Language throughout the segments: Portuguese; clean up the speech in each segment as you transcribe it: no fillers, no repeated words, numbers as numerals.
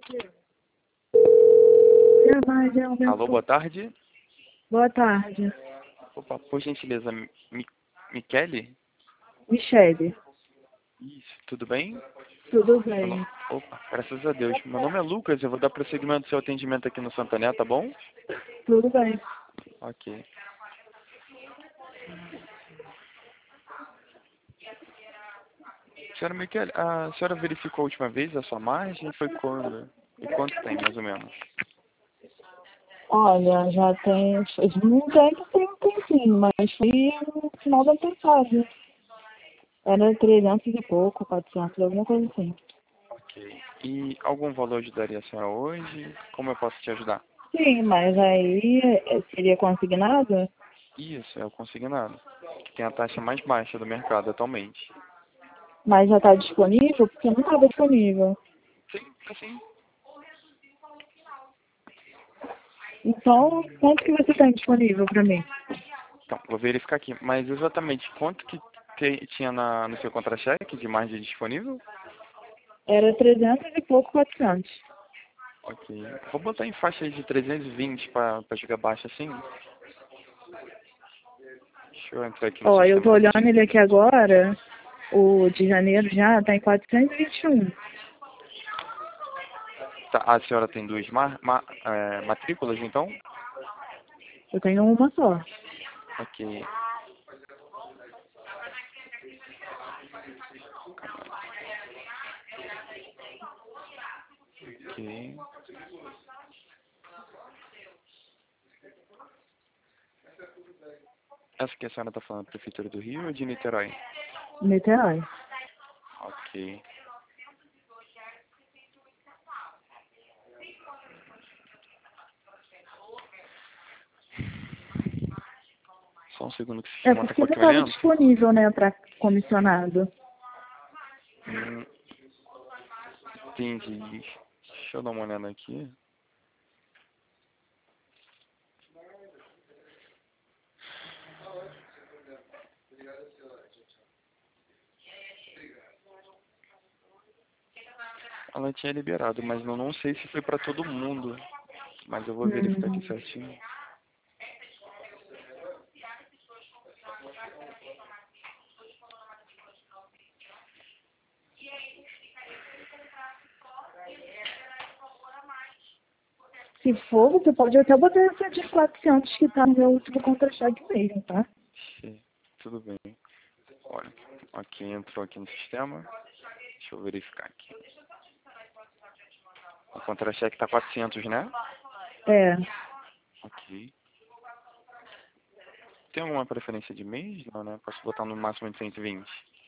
Alô, boa tarde. Boa tarde. Opa, por gentileza, Michele? Michele. Isso, tudo bem? Tudo Meu bem. Opa, graças a Deus. Meu nome é Lucas, eu vou dar prosseguimento ao seu atendimento aqui no Santander, tá bom? Tudo bem. Ok. Senhora Michele, a senhora verificou a última vez a sua margem? Foi quando? E quanto tem, mais ou menos? Olha, já tem. Não tem um tempinho, mas foi no final da passada. Era 300 e pouco, 400, alguma coisa assim. Ok. E algum valor ajudaria a senhora hoje? Como eu posso te ajudar? Sim, mas aí seria consignado? Isso, é o consignado, que tem a taxa mais baixa do mercado atualmente. Mas já está disponível? Porque não estava disponível. Sim, sim. Então, quanto que você tem disponível para mim? Então, vou verificar aqui. Mas exatamente quanto que tinha no seu contra-cheque de margem disponível? Era 300 e pouco, 400. Ok. Vou botar em faixa aí de 320 para jogar baixo assim. Deixa eu entrar aqui no Ó, eu sistema tô olhando rapidinho. ele aqui agora. O de janeiro já está em 421. Tá, a senhora tem duas matrículas, então? Eu tenho uma só. Ok. Ok. Essa que a senhora está falando, Prefeitura do Rio ou de Niterói? Niterói. Ok. Só um segundo que o É sistema está porque não estava controlando. disponível, né, para comissionado. Hum, entendi. Deixa eu dar uma olhada aqui. Ela tinha liberado, mas eu não sei se foi para todo mundo. Mas eu vou verificar aqui Hum. certinho. Se for, você pode até botar essa de 400 que tá no meu último contra-cheque mesmo, tá? Tudo bem. Olha, aqui entrou aqui no sistema. Deixa eu verificar aqui. O contra-cheque tá 400, né? É, Ok. Tem alguma preferência de mês? Não, né? Posso botar no máximo de 120.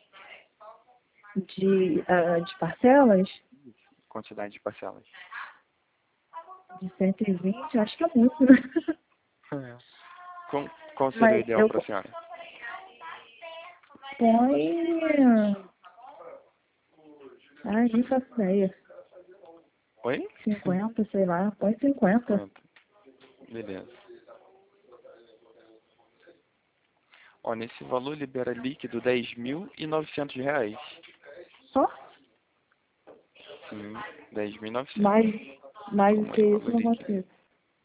de parcelas, Quantidade de parcelas. de 120, acho que é muito, né? É. Qual seria o Mas ideal eu para a senhora? ponho... Ai, nem faço ideia. Oi? 50, sei lá, põe 50. 50. Beleza. Ó, nesse valor libera líquido R$ 10.900. Só? Sim, 10.900. Mais do Vamos que aí, isso, valor não líquido. consigo.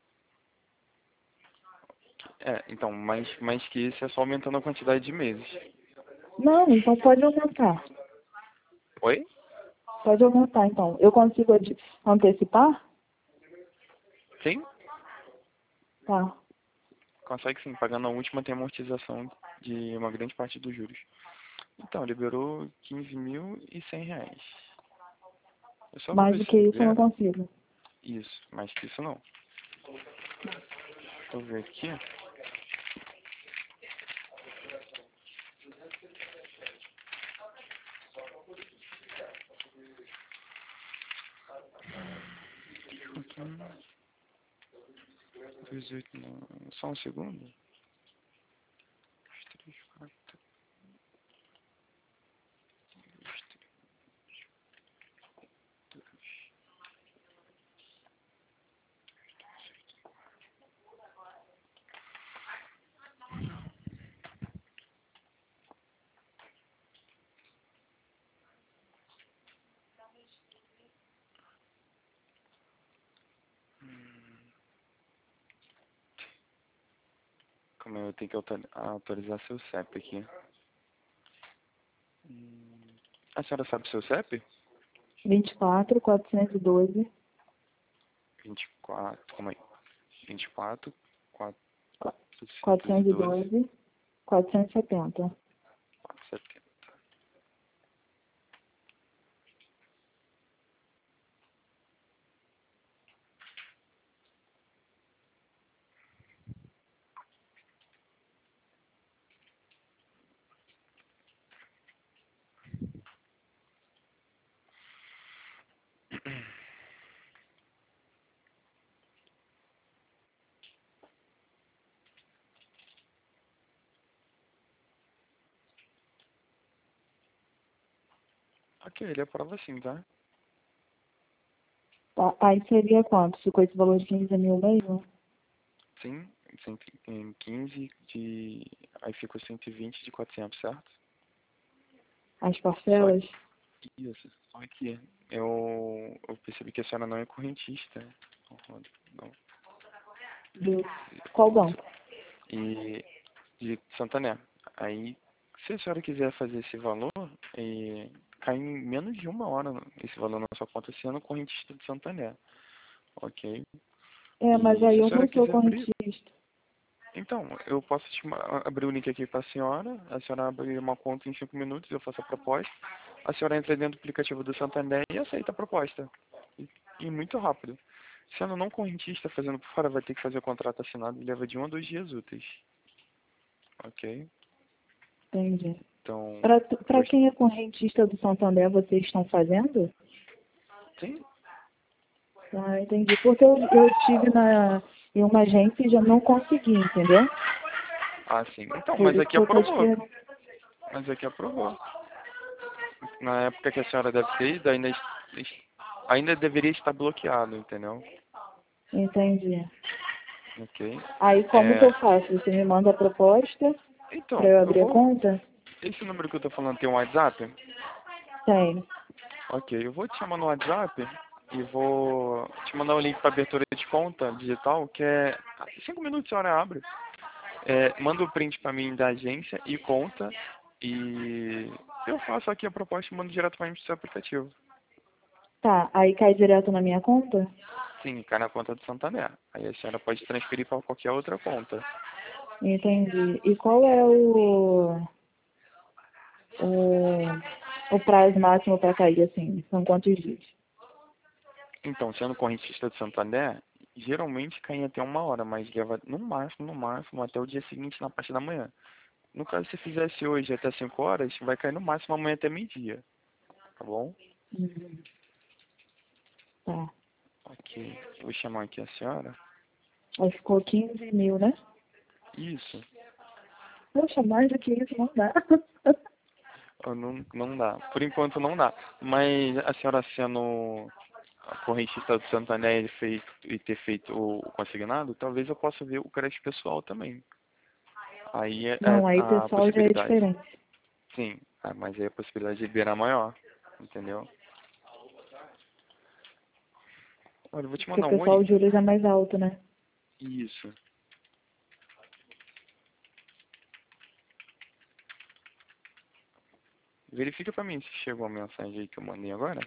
Então, mais que isso é só aumentando a quantidade de meses. Não, então pode aumentar. Oi? Pode aumentar, então. Eu consigo antecipar? Sim? Tá. Consegue sim, pagando a última tem amortização de uma grande parte dos juros. Então, liberou R$ 15.100. Eu só vou Mais ver do se que isso, eu não libera. consigo. Isso, mais que isso não. Deixa eu ver aqui. Aqui. 18, não. Só um segundo. 3, 4. Calma aí, eu tenho que atualizar seu CEP aqui. A senhora sabe seu CEP? 24.412, 24, calma aí. 24, 412, 412, 470. 470. Ok, ele aprova sim, tá? Tá, aí seria quanto? Ficou esse valor de 15 mil mesmo? Sim, em 15 de... Aí ficou 120 de 400, certo? As Só parcelas? que, isso, só que eu percebi que a senhora não é correntista. Não. Do qual banco? E de Santander. Aí, se a senhora quiser fazer esse valor, cai em menos de uma hora esse valor na sua conta sendo correntista de Santander. Ok? É, mas E aí se a eu senhora não sou quiser abrir, correntista. então, eu posso abrir o link aqui para a senhora abre uma conta em 5 minutos, eu faço a proposta, a senhora entra dentro do aplicativo do Santander e aceita a proposta. E muito rápido. Sendo não correntista, fazendo por fora, vai ter que fazer o contrato assinado e leva de 1 a 2 dias úteis. Ok? Entendi. Então, Para quem é correntista do Santander, vocês estão fazendo? sim. Ah, entendi. Porque eu estive em uma agência e já não consegui, entendeu? Ah, sim. Então, Por mas isso aqui que eu tô aprovou. esperando. Mas aqui aprovou. Na época que a senhora deve ter ido, ainda deveria estar bloqueado, entendeu? Entendi. Ok? Aí como que eu faço? Você me manda a proposta para Então, eu abrir a conta? esse número que eu tô falando tem um WhatsApp? Tem. Ok, eu vou te chamar no WhatsApp e vou te mandar o link para abertura de conta digital, que é 5 minutos a hora abre. Manda o print para mim da agência e conta e eu faço aqui a proposta e mando diretamente pro seu aplicativo. Tá, aí cai direto na minha conta? Sim, cai na conta do Santander. Aí a senhora pode transferir para qualquer outra conta. Entendi. E qual é o, o prazo máximo para cair, assim? São quantos dias? Então, sendo correntista do Santander, geralmente cai em até uma hora, mas leva no máximo, até o dia seguinte na parte da manhã. No caso, se fizesse hoje até 5 horas, vai cair no máximo amanhã até meio-dia, tá bom? Uhum. Tá. Ok, vou chamar aqui a senhora. Aí ficou 15 mil, né? Isso, Poxa, mais do que isso não dá. não dá. Por enquanto não dá. Mas a senhora sendo a correntista do Santander e ter feito o consignado, talvez eu possa ver o crédito pessoal também. Aí é Não, aí a pessoal já é possibilidade. diferente. Sim, mas aí a possibilidade de liberar maior, entendeu? Olha, eu vou te Porque o mandar um pessoal, oi. o juros é mais alto, né? Isso. Verifica pra mim se chegou a mensagem aí que eu mandei agora.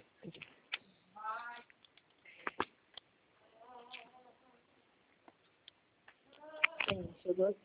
Sim, chegou assim.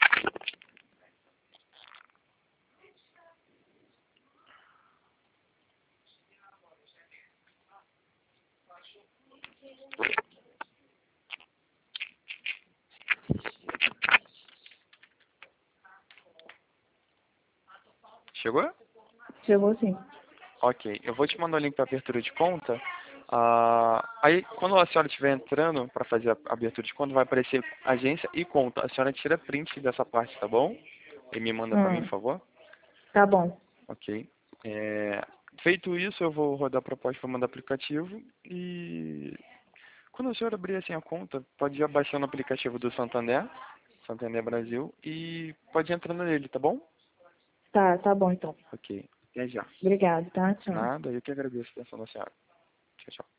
Chegou? Chegou sim. Ok, eu vou te mandar o link para abertura de conta. Aí, quando a senhora estiver entrando para fazer a abertura de conta, vai aparecer agência e conta. A senhora tira print dessa parte, tá bom? E me manda para mim, por favor. Tá bom. Ok. Feito isso, eu vou rodar a proposta para mandar aplicativo e quando a senhora abrir assim a conta, pode ir baixando o aplicativo do Santander, Santander Brasil, e pode ir entrando nele, tá bom? Tá bom então. Ok. Até já. Obrigado, tá? Tchau. Nada, eu que agradeço a atenção da senhora. Tchau, tchau.